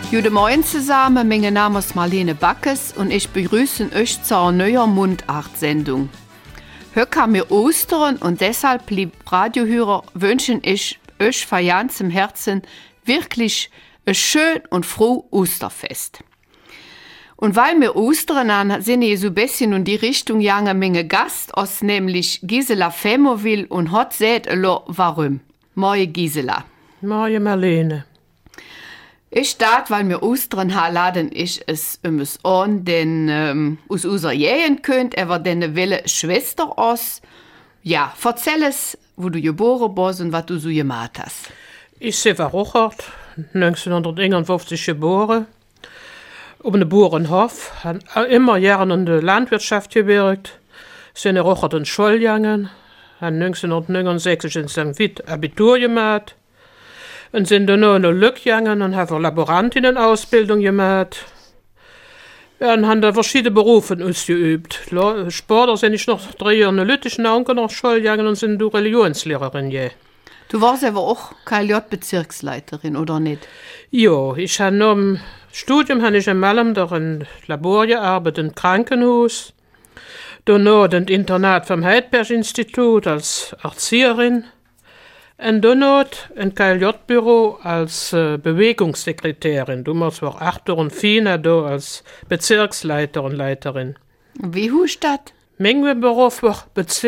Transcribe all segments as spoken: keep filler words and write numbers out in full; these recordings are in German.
Guten Morgen zusammen, mein Name ist Marlene Backes und ich begrüße euch zu einer neuen Mundart-Sendung. Heute kam mir Ostern und deshalb, liebe Radiohörer, wünschen ich euch von ganzem Herzen wirklich ein schön und froh Osterfest. Und weil wir Ostern an, sind ich so ein bisschen in die Richtung gegangen, meine Gast aus nämlich Gisela Femovil und hat seht warum. Moje Gisela. Moje Marlene. Ich starte, weil wir Ostern haben, laden ich es um es an, denn ähm, aus unserer Jähen könnt, er war deine Wille Schwester aus. Ja, erzähl es, wo du geboren bist und was du so gemacht hast. Ich bin Rochert, neunzehnhunderteinundfünfzig geboren, auf einem Bauernhof, habe immer gerne in der Landwirtschaft gewirkt, bin in Rochert in Schule gegangen, habe neunzehnhundertneunundsechzig in Sankt Vith Abitur gemacht, und sind dann noch in der Lück gegangen und haben Laborantinnenausbildung gemacht. Ja, und haben da verschiedene Berufe ausgeübt. Später sind ich noch drei Jahre in der Lüttischen Augen nach Schule gegangen und sind du Religionslehrerin. Ja. Du warst aber auch K L J-Bezirksleiterin, oder nicht? Ja, ich habe noch im Studium habe ich in Malm da ein Labor gearbeitet, im Krankenhaus. Dann noch im Internat vom Heidberg-Institut als Erzieherin. Und dann noch ein K L J-Büro als äh, Bewegungssekretärin. Du machst auch acht und Fina da als Bezirksleiter und Leiterin. Wie hust das? Mein Beruf war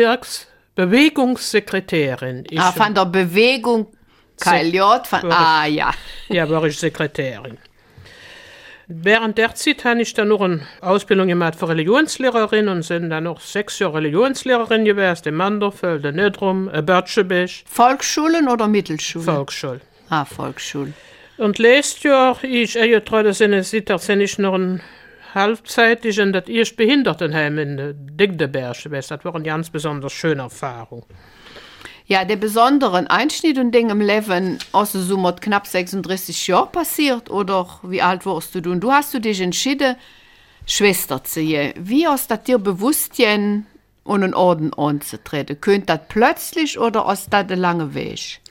Bezirksbewegungssekretärin. Ich, ah, von der Bewegung K L J, von, ah ja. Ja, war ich Sekretärin. Während der Zeit habe ich dann noch eine Ausbildung gemacht für Religionslehrerin und sind dann noch sechs Jahre Religionslehrerin gewesen, in Manderfeld, in Nödrum, in Börtschebech. Volksschulen oder Mittelschulen? Volksschule. Ah, Volksschule. Und letztes Jahr, ich eingetreten bin, sind ich noch ein halbzeitig in das erste Behindertenheim in Digdeberg gewesen. Das war eine ganz besonders schöne Erfahrung. Ja, der besonderen Einschnitt und Ding im Leben, also so mit knapp sechsunddreißig Jahren passiert, oder wie alt warst du? Und du hast du dich entschieden, Schwester zu sein. Wie hast du dir bewusst, um einen Orden anzutreten? Könnt das plötzlich oder ist das ein langer Weg?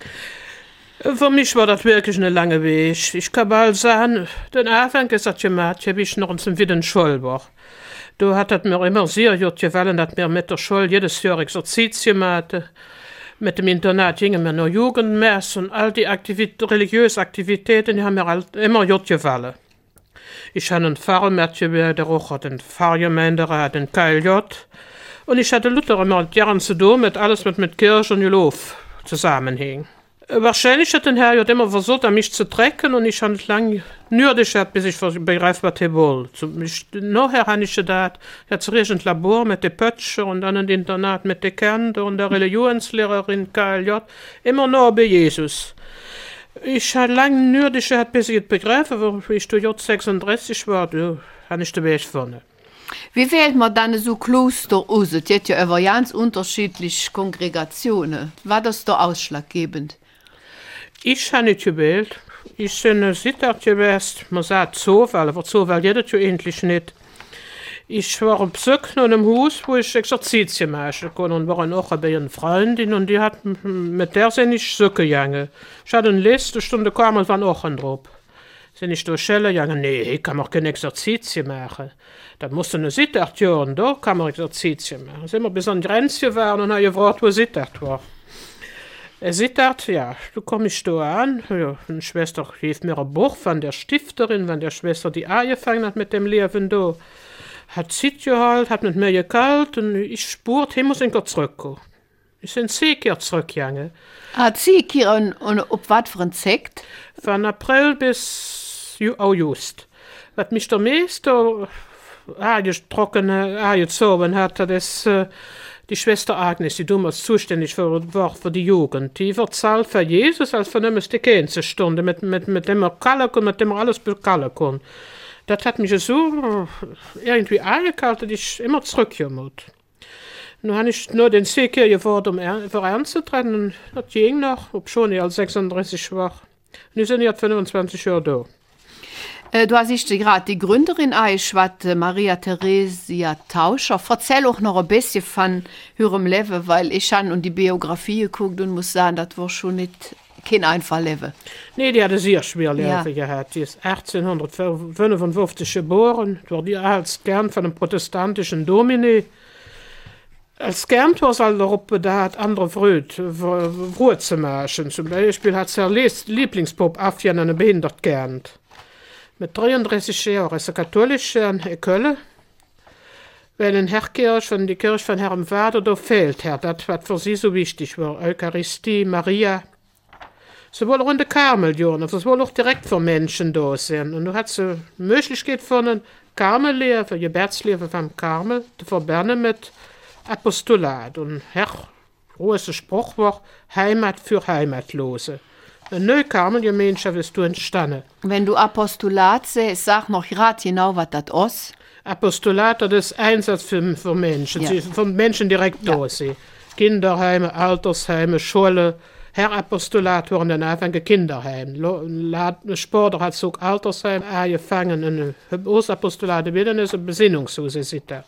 Für mich war das wirklich ein langer Weg. Ich kann mal sagen, den Anfang gesagt, habe ich noch zum Wieder Schule war. Da hat es mir immer sehr gut gefallen, dass wir mit der Schule jedes Jahr Exerzitien hatten. Mit dem Internat gingen wir noch Jugendmess und all die Aktivit- religiösen Aktivitäten, die haben mir halt immer gut gefallen. Ich hatte einen Pfarrermädchen, der auch den Pfarrgemeinderat, den K L J. Und ich hatte Luther immer gern zu tun, mit alles, was mit Kirche und Geloof zusammenhing. Wahrscheinlich hat der Herr ja immer versucht, an mich zu trecken und ich habe lange nötig gehabt, bis ich begreife, was er will. Nachher habe ich gedacht, jetzt zuerst ein Labor mit den Pötschen und dann ein Internat mit den Kindern und der Religionslehrerin K L J, immer noch bei Jesus. Ich habe lange nötig gehabt, bis ich es begreife, aber ich jetzt sechsunddreißig war, da habe ich den Weg vorne. Wie wählt man dann so Kloster aus? Es gibt ja über ganz unterschiedliche Kongregationen. War das da ausschlaggebend? Ich habe nicht gewählt. Ich bin Sittard gewesen. Man sagt Zufall, aber Zufall jedes ja endlich nicht. Ich war im Besuch in einem Haus, wo ich Exerzitien machen konnte und war auch bei einer Freundin und die hat, mit der sind ich Sucke gegangen. Ich hatte eine letzte Stunde kam und waren auch drauf. Sind ich durch Schelle gegangen? Nee, ich kann auch keine Exerzitien machen. Da musste eine Sittard hören, da kann man Exerzitien machen. Sind wir bis an die Grenze gefahren und haben gefragt, wo Sittard war. Er Sittard, ja, du kommst da an. Ja, eine Schwester rief mir ein Buch von der Stifterin, wenn der Schwester die angefangen hat mit dem Leben da. Hat Zeit geholt, hat mit mir gekalt und ich spürte, ich muss irgendwo zurückkommen. Ich bin sicher zurückgegangen. Ah, sicher und, und ob was für ein Sekt? Von April bis August. Was mich der meiste angetrocken, angezogen hat, das äh, die Schwester Agnes, die damals zuständig für, war für die Jugend. Die wird zahlt für Jesus als für die ganze Stunde, mit, mit, mit dem er kallen kann, mit dem er alles bekallen kann. Das hat mich so irgendwie angekalt, dass ich immer zurückgekommen. Nun habe ich nur den Seeker geworden, um für ernst zu treten, und das ging noch, obschon ich als sechsunddreißig war. Und ich bin jetzt fünfundzwanzig Jahre da. Äh, du hast gerade die Gründerin eingeschwatzt, Maria Theresia Tauscher. Erzähl auch noch ein bisschen von ihrem Leben, weil ich habe und die Biografie geguckt und muss sagen, das war schon nicht kein einfach Leben. Nee, die hatte sehr schwer Leben Ja. gehabt. Die ist achtzehnhundertfünfundfünfzig geboren, war die als Kern von einem protestantischen Domini. Als Kern war es halt darauf bedacht, andere Früd Ruhe zu machen. Zum Beispiel hat sie ihr Les- Lieblingspop Afjan eine behindert gelernt. Mit dreiunddreißig Jahren ist sie katholisch in Köln. Weil in Herrkirche von die Kirche von Herrn Vater, da fehlt her, das was für sie so wichtig war. Eucharistie, Maria. Sie wollen auch in der Karmel gehen, sie wollen auch direkt für Menschen da sein. Und da hat sie die Möglichkeit von einem Karmellehre, Gebetslehre vom Karmel, zu verbinden mit Apostolat. Und Herr, großer Spruch war, Heimat für Heimatlose. Eine neue Karmelgemeinschaft ist da entstanden. Wenn du Apostolat siehst, sag noch gerade genau, was das ist. Apostolat, das ist Einsatz für, für Menschen, Ja. sie von Menschen direkt Ja. da sind. Kinderheime, Altersheime, Schule. Herr Apostolat waren dann einfach ein Kinderheim. Lo- La- Sportler hat so ein Altersheim angefangen, ein Apostolat, wieder ist ein Besinnungshaus, ist das.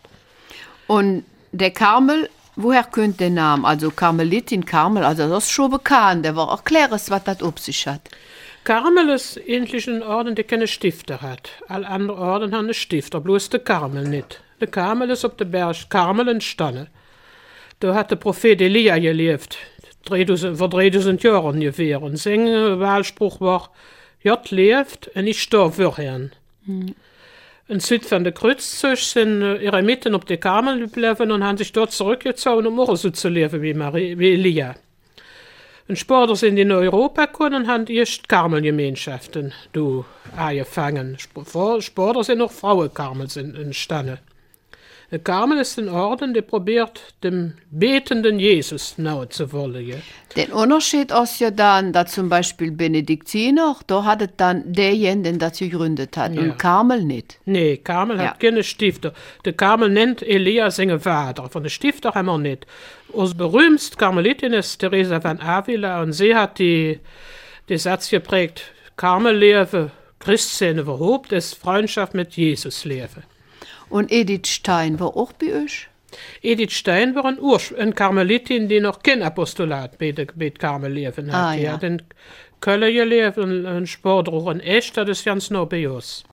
Und der Karmel, woher kommt der Name? Also Karmelitin Karmel, also das ist schon bekannt, der war erklären, was das auf sich hat. Karmel ist endlich ein Orden, der keine Stifter hat. Alle anderen Orden haben einen Stifter, bloß der Karmel nicht. Der Karmel ist auf dem Berg Karmel entstanden. Da hat der Prophet Elia gelebt, dreitausend vor dreitausend Jahren ungefähr. Und sein Wahlspruch war, Gott lebt und ich sterbe für ihn. Hm. In Süd von der Kreuzzug sind äh, ihre Mitten auf die Karmel geblieben und haben sich dort zurückgezogen, um auch so zu leben wie, Marie, wie Elia. Und Sportler sind in Europa gekommen und haben erst Karmelgemeinschaften du angefangen. Sp- Sportler sind auch Frauenkarmel sind entstanden. Der Karmel ist ein Orden, der probiert, dem betenden Jesus nahe zu wollen. Ja. Der Unterschied ist ja dann, dass zum Beispiel Benediktiner, da hat es dann derjenige, der das gegründet hat, Ja. und Karmel nicht. Nee, Karmel Ja. hat keine Stifter. Der Karmel nennt Elia seinen Vater. Von den Stifter haben wir nicht. Unsere berühmteste Karmelitin ist Teresa von Avila und sie hat die, den Satz geprägt, Karmellehre, Christsein überhaupt, ist Freundschaft mit Jesus leben. Und Edith Stein war auch bei euch? Edith Stein war ein, Ursch ein Karmelitin, die noch kein Apostolat mit, mit Karmel leben hat. Ah, Die ja. hat in Köln gelebt und ein Sport auch in Echt, das ist ganz nah bei uns.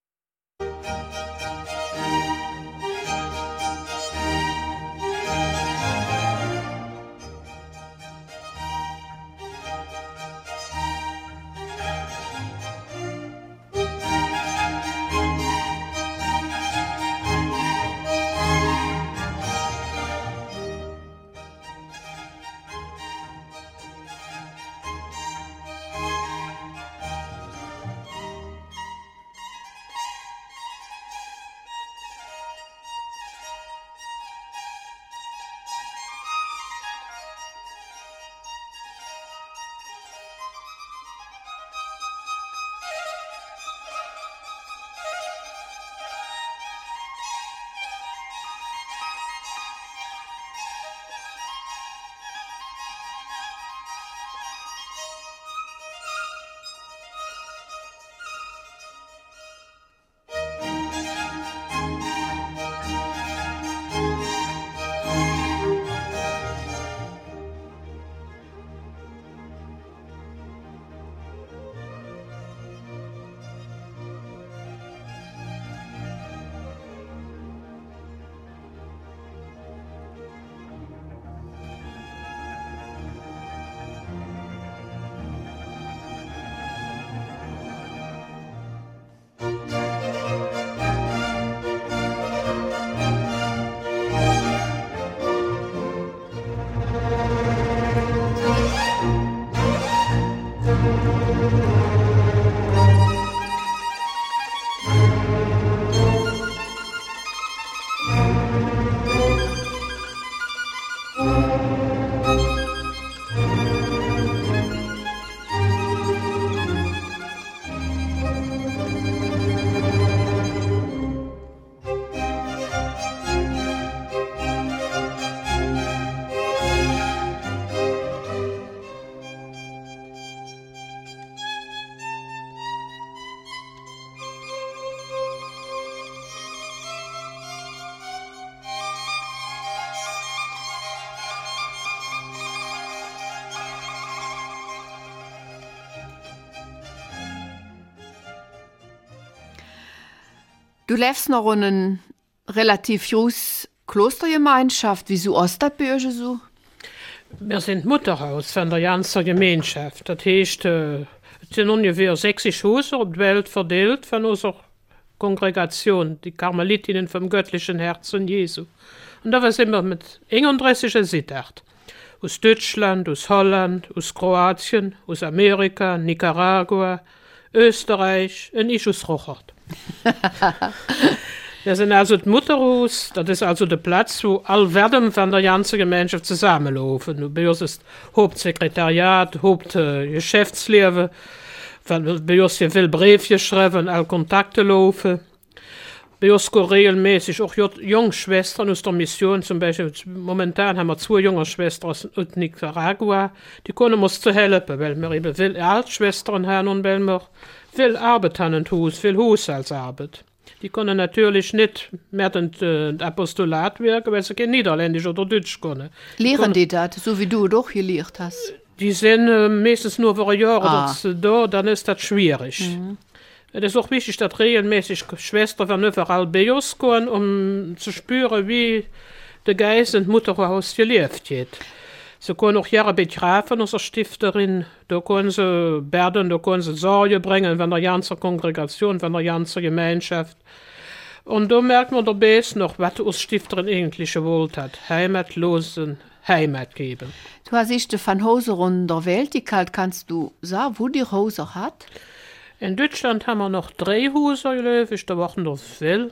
Du lebst noch in einer relativ großen Klostergemeinschaft. Wieso ist das bei euch so? Wir sind Mutterhaus von der ganzen Gemeinschaft. Das heißt, äh, es sind ungefähr sechzig Häuser auf der Welt verteilt von unserer Kongregation, die Karmelitinnen vom göttlichen Herzen Jesu. Und da sind wir mit einunddreißig Sittard. Aus Deutschland, aus Holland, aus Kroatien, aus Amerika, Nicaragua, Österreich und ich aus Rochert. Wir sind also das Mutterhaus, das ist also der Platz, wo all Werden von der ganzen Gemeinschaft zusammenlaufen. Bei uns ist Hauptsekretariat, Hauptgeschäftsleben, äh, bei uns hier viel Briefe geschrieben, all Kontakte laufen. Bei uns gehen regelmäßig auch junge Schwestern aus der Mission, zum Beispiel momentan haben wir zwei junge Schwestern aus Nicaragua, die können uns zu helfen, weil wir eben viele Altschwestern haben und weil wir viel Arbeit haben im Haus, viel Haushaltsarbeit. Die können natürlich nicht mehr den äh, Apostolat wirken, weil sie kein Niederländisch oder Deutsch können. Lehren die das, so wie du doch gelehrt hast? Die sind äh, meistens nur für ein Jahr ah. oder da, dann ist das schwierig. Mhm. Es ist auch wichtig, dass regelmäßig Schwestern von überall bei uns kommen, um zu spüren, wie der Geist und Mutterhaus gelebt wird. Sie können auch Jahre betrafen, unsere Stifterin. Da können sie Berden, da können sie Sorge bringen von der ganzen Kongregation, von der ganzen Gemeinschaft. Und da merkt man dabei noch, was unsere Stifterin eigentlich gewollt hat. Heimatlosen Heimat geben. Du hast dich von Häusern in der Welt, die kalt kannst du sagen, wo die Häuser hat? In Deutschland haben wir noch drei Häuser, ich da waren noch viel.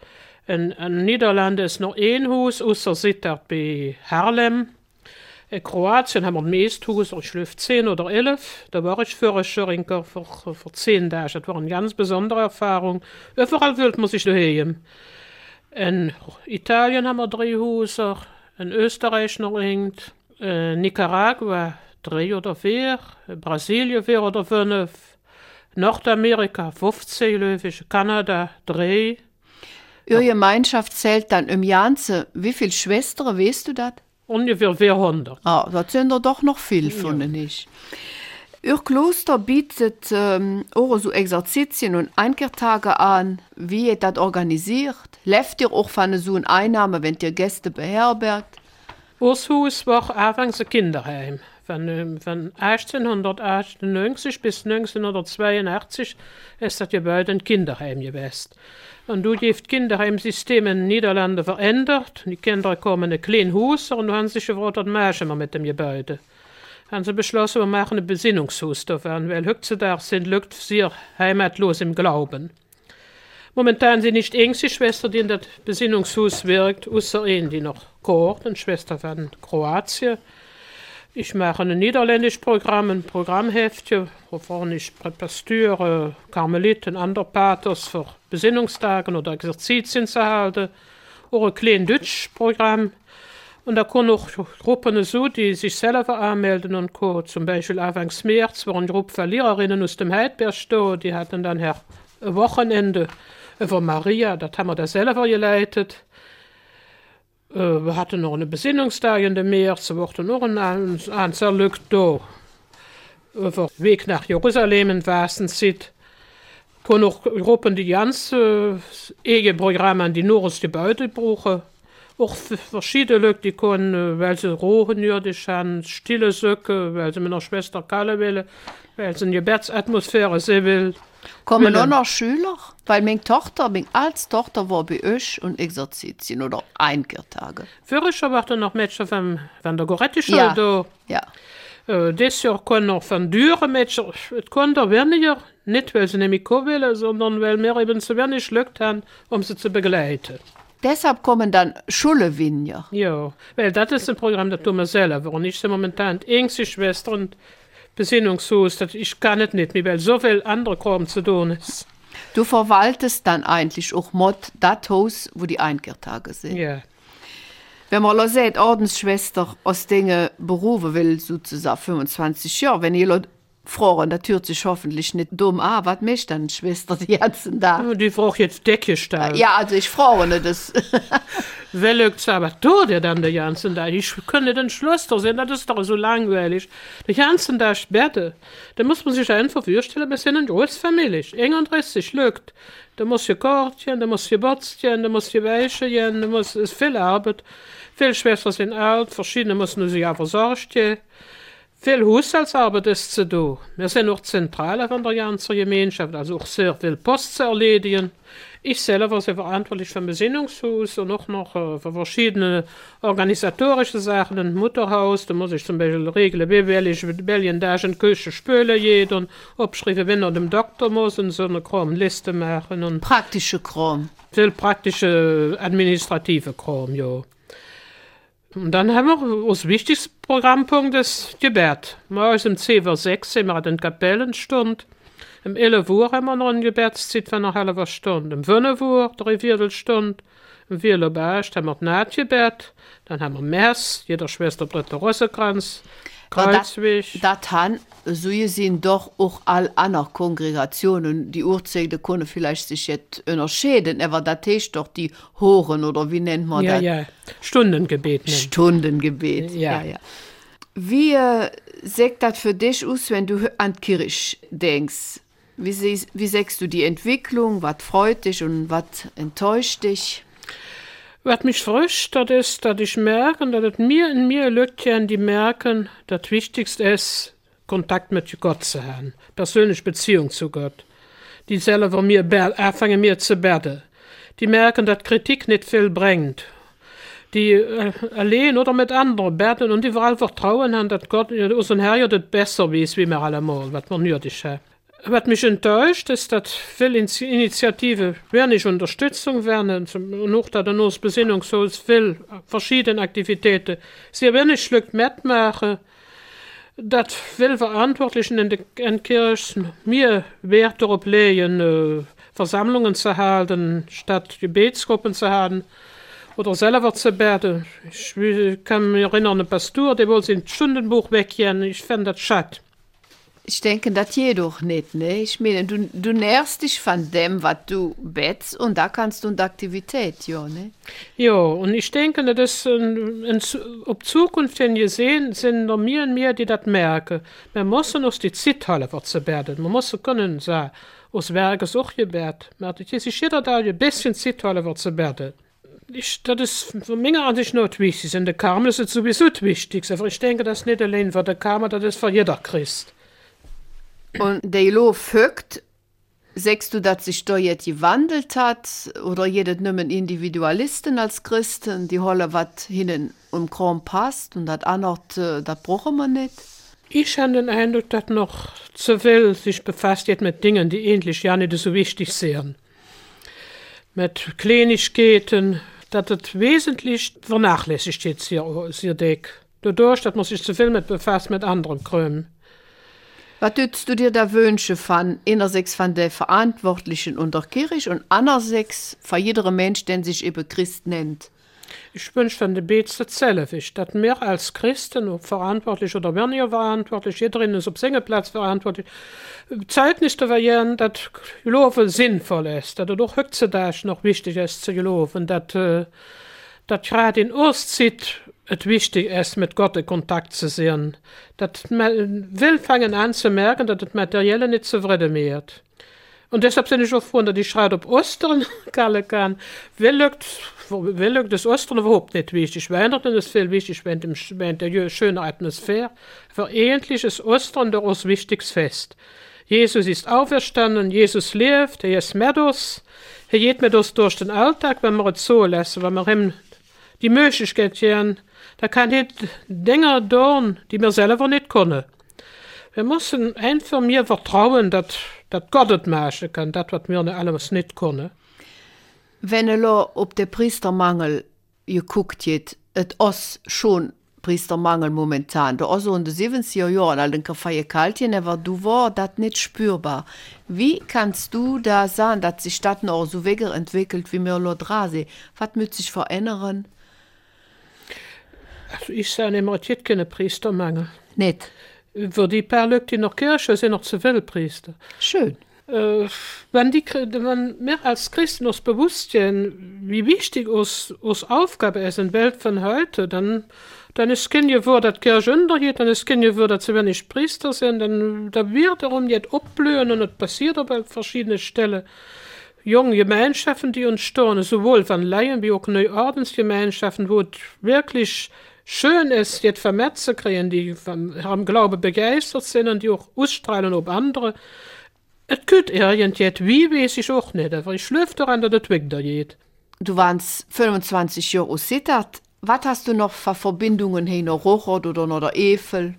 In den Niederlanden ist noch ein Haus, außer Sittard bei Haarlem. In Kroatien haben wir meist Häuser, ich glaube zehn oder elf. Da war ich für Schörinker für, für zehn Tage. Das war eine ganz besondere Erfahrung. Überall wollte man sich daheim. In Italien haben wir drei Häuser, in Österreich noch irgend, in Nicaragua drei oder vier, in Brasilien vier oder fünf. Nordamerika fünfzehn Löwig, Kanada drei. Ihre Gemeinschaft zählt dann im Ganzen. Wie viele Schwestern, weißt du das? Ungefähr vierhundert. Ah, das sind doch noch viel von ja. nicht. Ihr Kloster bietet ähm, auch so Exerzitien und Einkehrtage an. Wie ihr das organisiert? Läuft ihr auch von so einer Einnahme, wenn ihr Gäste beherbergt? Unser Haus war anfangs ein Kinderheim. Von, von achtzehnhundertachtundneunzig bis neunzehnhundertzweiundachtzig ist das Gebäude ein Kinderheim gewesen. Und du hast das Kinderheimsystem in den Niederlanden verändert. Die Kinder kommen in ein kleines Haus und haben sich gefragt, was machen wir mit dem Gebäude. Haben sie beschlossen, wir machen ein Besinnungshaus davon, weil heutzutage sind Leute sehr heimatlos im Glauben. Momentan sind nicht engste Schwestern, die in das Besinnungshaus wirkt, außer eine, die noch kocht, eine Schwester von Kroatien. Ich mache ein niederländisches Programm, ein Programmheftchen, wovon ich Pasteur, Karmeliten, andere Paters für Besinnungstagen oder Exerzitien zu halten. Auch ein kleines deutsches Programm. Und da können auch Gruppen so, die sich selber anmelden und co. Zum Beispiel Anfang März waren eine Gruppe von Lehrerinnen aus dem Heidberg da, die hatten dann her ein Wochenende über Maria, das haben wir da selber geleitet. Wir hatten noch eine Besinnungstag in der März, da wurde noch ein Anzahl Leute da. Über den Weg nach Jerusalem in Wastenzeit. Es können auch Gruppen, die ganz äh, eigene Programme an die nur aus Gebäude brauchen. Auch verschiedene Leute, die können, weil sie rohenjürdisch haben, stille Söcke, weil sie mit einer Schwester Kalle wollen, weil sie eine Gebetsatmosphäre sehen will. Kommen auch noch Schüler? Weil meine Tochter, meine als Tochter war bei euch und Exerzitien oder Einkehrtage. Früher waren noch Mädchen von, von der Goretti-Schule ja. da. Ja. Äh, dieses Jahr können noch von Düren Mädchen, es können da weniger, nicht weil sie nämlich kommen wollen, sondern weil wir eben zu wenig Leute haben, um sie zu begleiten. Deshalb kommen dann Schulewinner. Ja, weil das ist ein Programm, das tun wir selber. Und ich bin momentan die engste Schwester und Besinnungshaus, das ich kann es nicht mehr, weil so viel andere Kram zu tun ist. Du verwaltest dann eigentlich auch mod das Haus, wo die Einkehrtage sind. Ja. Wenn man sagt, Ordensschwester aus den Berufen will, sozusagen fünfundzwanzig Jahre, wenn ihr Frauen, das hört sich hoffentlich nicht dumm an, was möchte dann Schwester die ganzen da? Die braucht jetzt Decke stellen. Ja, also ich frage nicht das. Wer lügt aber tut ihr dann den ganzen Tag? Ich könnte den Schluss da sehen, das ist doch so langweilig. Den ganzen Tag später. Da muss man sich einfach vorstellen, wir sind eine große Familie. einunddreißig lügt. Da muss je kochen, da muss je botzen, da muss je wäschen, da muss, ist viel Arbeit. Viele Schwestern sind alt, verschiedene müssen sich auch versorgen. Viel Haushaltsarbeit ist zu tun. Wir sind auch zentral von der ganzen Gemeinschaft, also auch sehr viel Post zu erledigen. Ich selber war sehr verantwortlich für ein Besinnungshaus und auch noch äh, für verschiedene organisatorische Sachen. Ein Mutterhaus, da muss ich zum Beispiel regeln, wie will ich welchen Tag in die Küche spülen jeden, abschreiben, wenn er dem Doktor muss und so eine Kram Liste machen. Und Praktische Kram. Viel praktische administrative Kram, ja. Und dann haben wir als wichtigster Programmpunkt das Gebet. Morgens um zehn Uhr sechs sind wir an der Kapellenstunde. Um elf Uhr haben wir noch eine Gebetszeit von einer halben Stunde. Um fünf Uhr drei Viertelstunde. Um vier Uhr haben wir das Nahtgebet. Dann haben wir Mess, jeder Schwester bringt den Rosenkranz, Kreuzweg. Das haben, so gesehen, doch auch alle anderen Kongregationen. Die Uhrzeiten können vielleicht sich jetzt unterscheiden, aber das ist doch die Horen, oder wie nennt man ja, das? Ja, ja, Stundengebet. Nennen. Stundengebet, ja, ja. ja. Wie äh, sieht das für dich aus, wenn du an die Kirche denkst? Wie, sie, wie siehst du die Entwicklung? Was freut dich und was enttäuscht dich? Was mich freut, das ist, dass ich merke, dass es mir in mir Leute, die merken, das Wichtigste ist, Kontakt mit Gott zu haben, persönliche Beziehung zu Gott. Die selber mir anfangen, mir zu beten. Die merken, dass Kritik nicht viel bringt. Die äh, allein oder mit anderen beten und die überall Vertrauen haben, dass Gott unser Herr ja das besser weiß, wie wir allemal, was wir nötig haben. Was mich enttäuscht, ist, dass viele Initiativen wenig Unterstützung werden, und auch dass das Besinnungshaus viele verschiedene Aktivitäten sehr wenig Glück mitmachen, dass viele Verantwortlichen in den Kirchen mehr Wert darauf legen, äh, Versammlungen zu halten, statt Gebetsgruppen zu haben oder selber zu beten. Ich kann mich erinnern, ein Pastor, der wollte sein Stundenbuch weggehen, ich fand das schade. Ich denke, das jedoch nicht, ne? Ich meine, du, du nährst dich von dem, was du betst, und da kannst du eine Aktivität, ja, ne? Ja, und ich denke, das ist in, in, ob Zukunft denn gesehen, sind noch mehr und mehr, die das merken. Man muss uns die Zeit haben, was zu beten. Man muss können sagen, aus Werk ist auch gebet. Man hat sich jeder da ein bisschen Zeit haben, was zu beten. Ich, das ist für mich eigentlich nicht wichtig. In der Karmel ist es sowieso wichtig. Aber ich denke, das ist nicht allein für der Karmel, das ist für jeder Christ. Und der Lo fügt, sagst du, dass sich da jetzt gewandelt hat, oder jedes nimmen Individualisten als Christen, die holen, was hinten um Kram passt, und das andere, das brauchen wir nicht? Ich habe den Eindruck, dass noch zu viel sich befasst jetzt mit Dingen, die ähnlich ja nicht so wichtig sind. Mit Kleinigkeiten, dass das wesentlich vernachlässigt jetzt hier, hier dick. Dadurch, dass man sich zu viel mit befasst mit anderen Krömen. Was würdest du dir da wünschen von einerseits von der Verantwortlichen unter Kirche und andererseits von jedem Mensch, der sich eben Christ nennt? Ich wünsche von der Bets dasselbe, dass wir als Christen, ob verantwortlich oder weniger verantwortlich, jeder ist auf seinem Platz verantwortlich, Zeugnis zu verlieren, dass Gelaufen sinnvoll ist, dass es auch heutzutage noch wichtig ist zu gelaufen, dass, äh, dass gerade in Ostzeit es wichtig ist, mit Gott in Kontakt zu sehen. Dass man will fangen an zu merken, dass das Materielle nicht zufrieden wird. Und deshalb bin ich auch froh, dass ich schreibe, ob Ostern kallen kann. Will lügt das Ostern überhaupt nicht wichtig. Weihnachten ist viel wichtig, wenn der schöne Atmosphäre. Für eigentlich ist Ostern doch das wichtigste Fest. Jesus ist auferstanden, Jesus lebt, er ist mit uns. Er geht mit uns durch den Alltag, wenn wir es so lassen, wenn wir ihm die Möglichkeit geben, da kann nicht Dinge tun, die wir selber nicht können. Wir müssen einfach mir vertrauen, dass, dass Gott es machen kann, das, was wir alles nicht können. Wenn ihr auf den Priestermangel geguckt habt, es ist schon Priestermangel momentan. Da also in den siebziger Jahren, als den Kaffee Kaltien, aber du war das nicht spürbar. Wie kannst du da sagen, dass sich das noch so weiterentwickelt, wie wir da dran sind? Was muss sich verändern? Also ich sage immer, es gibt keinen Priestermangel. Nicht? Für die paar Leute, die in der Kirche sind, noch zu viele Priester. Schön. Äh, wenn, die, wenn mehr als Christen uns bewusst sind, wie wichtig uns, uns Aufgabe ist in der Welt von heute, dann, dann ist es kein Gewür, dass die Kirche untergeht, dann ist es kein Gewür, dass sie wenig Priester sind, dann da wird darum jetzt abblühen und es passiert aber an verschiedenen Stellen. Junge Gemeinschaften, die uns stehen, sowohl von Laien wie auch Neuordensgemeinschaften, wo es wirklich schön ist, jetzt vermehrt zu kriegen, die vom Herrn Glaube begeistert sind und die auch ausstrahlen auf andere. Es geht irgendwie, wie weiß ich auch nicht, aber ich schlüpfe daran, dass es weitergeht. Du warst fünfundzwanzig Jahre aus Sittard. Was hast du noch für Verbindungen hin nach Rochert oder nach der Eifel?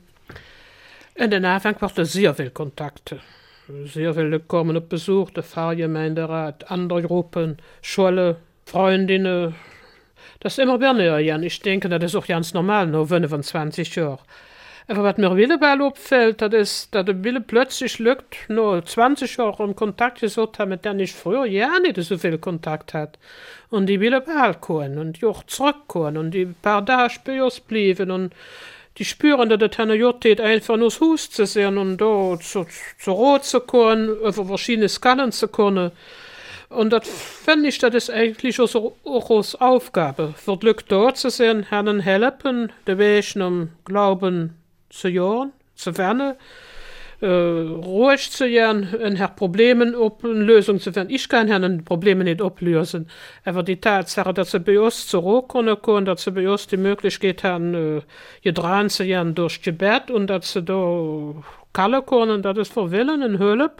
In den Anfang waren es sehr viele Kontakte. Sehr viele kommen auf Besuch, der Pfarrgemeinderat, andere Gruppen, Schule, Freundinnen. Das ist immer wieder näher. Ich denke, das ist auch ganz normal, nach fünfundzwanzig Jahren. Aber was mir wieder bei auffällt, das ist, dass der Wille plötzlich lückt, nur zwanzig Jahre im Kontakt gesucht haben, mit denen ich früher ja nicht so viel Kontakt hatte. Und die will behalten und die auch zurückkommen und die ein paar Tage bei uns bleiben und die spüren, dass es eine Jurtät einfach nur das Haus zu sehen und da zu, zu Rot zu kommen, über verschiedene Skalen zu können. Und das finde ich, das ist eigentlich auch unsere Aufgabe. Für die Leute dort zu sehen, ihnen helfen, den Weg um Glauben zu jahren, zu werden, äh, ruhig zu werden, und her Problemen auf eine Lösung zu finden. Ich kann ihnen Probleme nicht ablösen, aber die Tatsache, dass sie bei uns zurückkommen können, dass sie bei uns die Möglichkeit haben, äh, gedran zu werden durch Gebet und dass sie da kallen können, das ist für Willen und Hilfe,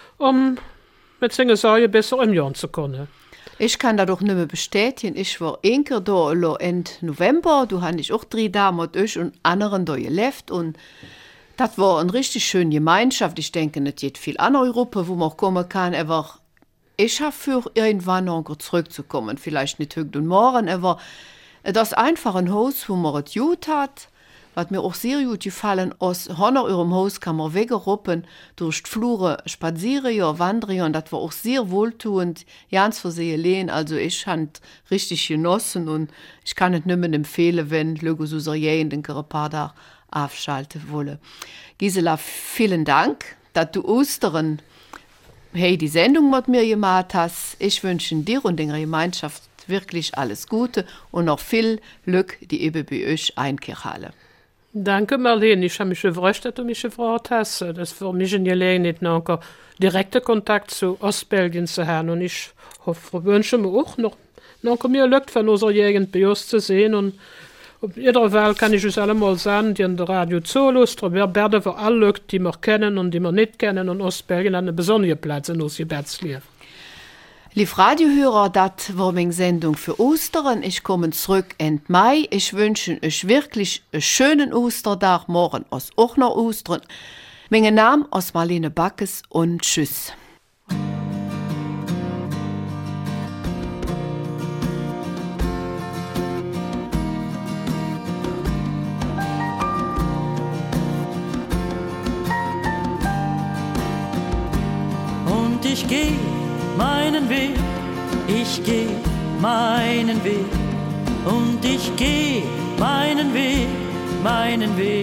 um mit seinen Sorgen besser umgehen zu können. Ich kann das doch nicht mehr bestätigen. Ich war einmal da Ende November, du hast ich auch drei Tage mit euch und anderen da gelebt und das war eine richtig schöne Gemeinschaft. Ich denke, es gibt viele andere Gruppen, wo man auch kommen kann, aber ich habe für irgendwann noch zurückzukommen, vielleicht nicht heute und morgen, aber das ist einfach ein Haus, wo man es gut hat. Was mir auch sehr gut gefallen ist, hinter eurem Haus kann man weggeruppen, durch die Flure spazieren, ja, wandern, und das war auch sehr wohltuend, ganz für sie allein. Also ich habe richtig genossen und ich kann es nicht mehr empfehlen, wenn Leute so sehr in den ein paar Tage aufschalten wollen. Gisela, vielen Dank, dass du Ostern hey, die Sendung mit mir gemacht hast. Ich wünsche dir und der Gemeinschaft wirklich alles Gute und noch viel Glück, die eben bei euch einkehren. Danke, Marlene. Ich habe mich gefreut, dass du mich gefragt hast. Das ist für mich eine Gelegenheit, noch direkten Kontakt zu Ostbelgien zu haben. Und ich hoffe, wünsche mir auch noch, noch mehr Glück von unserer Gegend bei uns zu sehen. Und auf jeder Wahl kann ich uns allemal sagen, die an der Radio zuhören, wir werden für alle Leute, die wir kennen und die wir nicht kennen, und Ostbelgien einen besonderen Platz in unserem Gebetsleben. Liebe Radiohörer, das war meine Sendung für Ostern. Ich komme zurück Ende Mai. Ich wünsche euch wirklich einen schönen Ostertag. Morgen ist auch noch Ostern. Mein Name ist Marlene Backes und tschüss. Und ich gehe meinen Weg, ich geh meinen Weg und ich geh meinen Weg, meinen Weg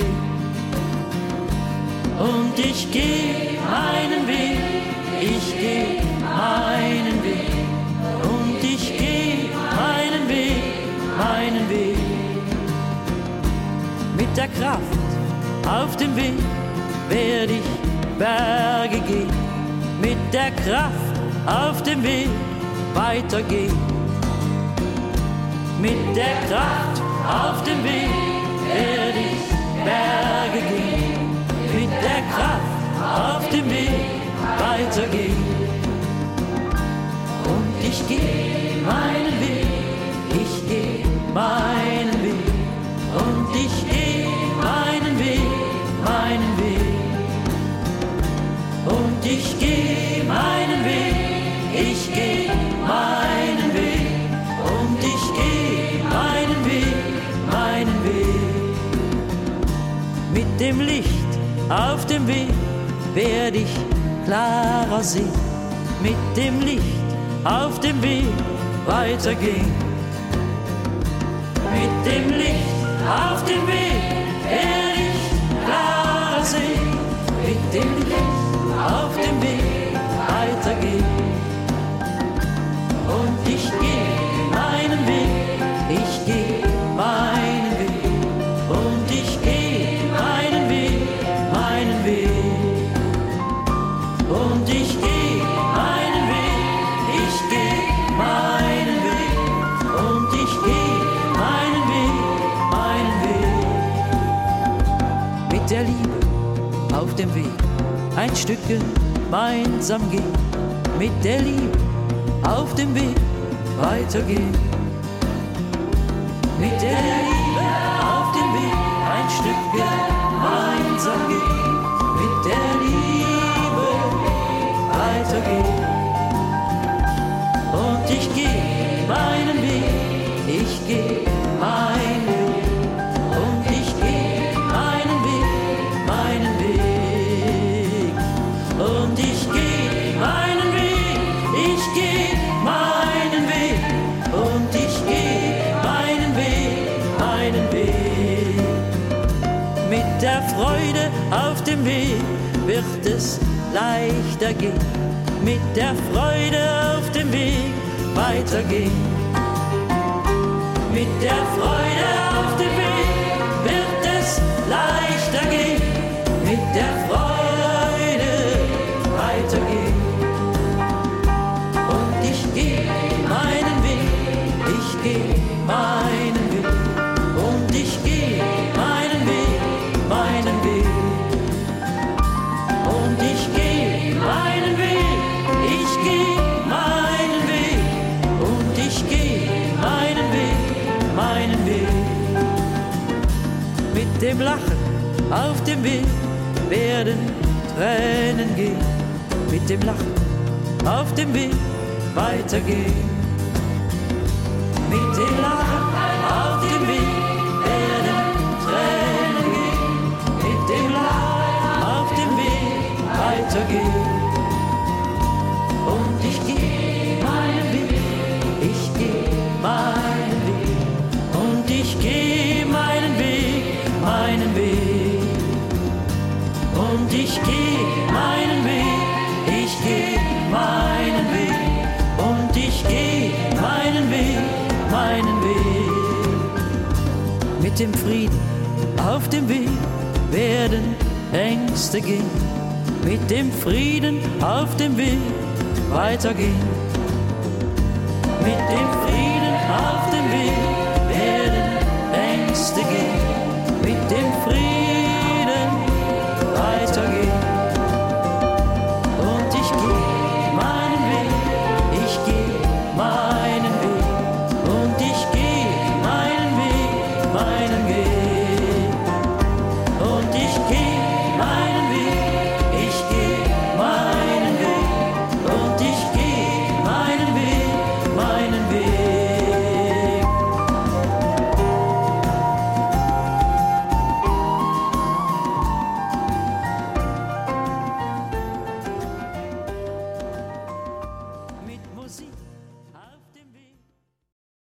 und ich geh meinen Weg, ich geh meinen Weg und ich geh meinen Weg, meinen Weg mit der Kraft auf dem Weg werde ich Berge gehen, mit der Kraft auf dem Weg weitergehen. Mit der Kraft auf dem Weg werde ich Berge gehen. Mit der Kraft auf dem Weg weitergehen. Und ich gehe meinen Weg, ich gehe meinen Weg. Und ich gehe meinen Weg, meinen Weg. Und ich gehe meinen Weg. Ich gehe meinen Weg und ich gehe meinen Weg, meinen Weg. Mit dem Licht auf dem Weg werde ich klarer sehen. Mit dem Licht auf dem Weg weitergehen. Mit dem Licht auf dem Weg werde ich klarer sehen. Mit dem Licht auf dem Weg weitergehen. dem Weg ein Stück gemeinsam gehen, mit der Liebe auf dem Weg weitergehen. Mit der Liebe auf dem Weg ein Stück gemeinsam gehen, mit der Liebe weitergehen. Und ich gehe meinen Weg, ich gehe meinen Weg, und ich gehe meinen Weg, meinen Weg, und ich gehe meinen Weg, ich gehe meinen Weg, und ich gehe meinen Weg, meinen Weg. Mit der Freude auf dem Weg wird es leichter gehen, mit der Freude auf dem Weg weitergehen. Mit der Freude auf dem Weg wird es leichter gehen, mit der Freude weitergehen. Und ich gehe meinen Weg, ich gehe meinen Weg, und ich gehe meinen Weg, meinen Weg. Und ich gehe meinen Weg, ich gehe meinen Weg, und ich gehe meinen Weg, meinen Weg. Mit dem Lachen auf dem Weg werden Tränen gehen, mit dem Lachen auf dem Weg weitergehen. Mit dem Lachen auf dem Weg werden Tränen gehen, mit dem Lachen auf dem Weg weitergehen. Und ich gehe meinen Weg, ich gehe meinen Weg, und ich gehe meinen Weg, meinen Weg. Und ich gehe meinen Weg, ich gehe meinen Weg, und ich gehe meinen Weg, meinen Weg. Mit dem Frieden auf dem Weg werden Ängste gehen, mit dem Frieden auf dem Weg weitergehen. Mit dem Frieden auf dem Weg werden Ängste gehen, mit dem Frieden